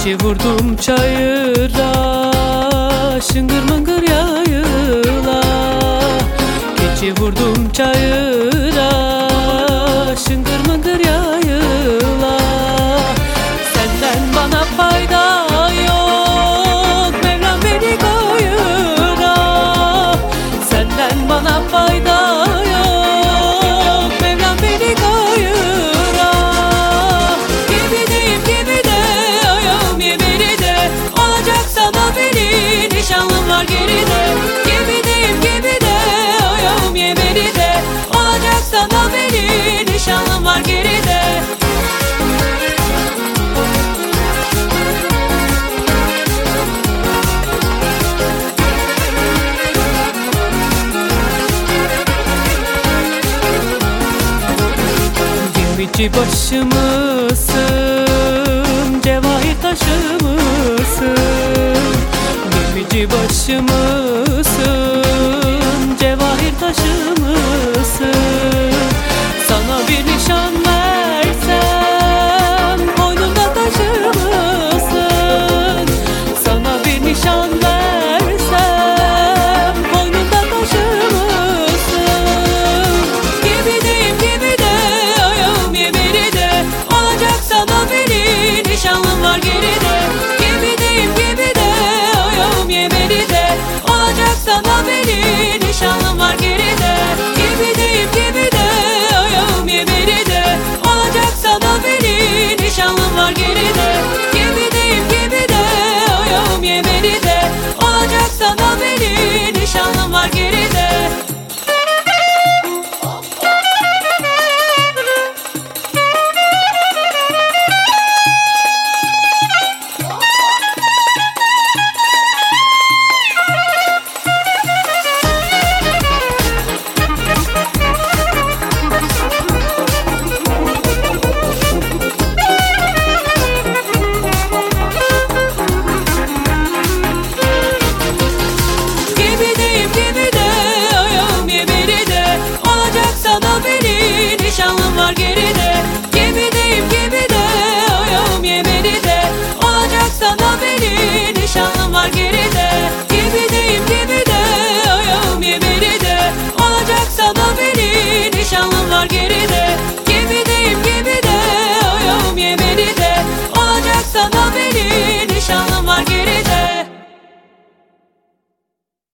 Keçi vurdum çayıra, şıngır mıngır yayıla. Keçi vurdum çayıra, şıngır mıngır yayıla. Senden bana fayda yok, Mevlam beni koyura. Senden bana fayda yok, Mevlam beni koyura. Gemideyim gemide, ayağım yemenide, olacak sana beni, nişanlım var geride. Gemideyim gemide, ayağım yemenide, olacak sana beni, nişanlım var geride. Gemici başı mısın, cevahir taşı mısın? Gemici başı mısın, cevahir taşı mısın? Sana bir nişan versem, boynunda taşır mısın? Sana bir nişan versem, boynunda taşır mısın? Gemideyim gemide, ayağım yemenide, olacak sana beni, nişanlım var geride. Gemideyim gemide, ayağım yemenide, olacak sana beni, nişanlım var geride. Gemideyim gemide, ayağım yemenide, olacak sana beni, nişanlım var geride. Gemideyim gemide, ayağım yemenide, olacak sana beni, nişanlım var geride. Gemideyim gemide, ayağım yemenide, olacak sana beni, nişanlım var geride. Gemideyim gemide, ayağım yemenide, olacak sana beni, nişanlım var geride.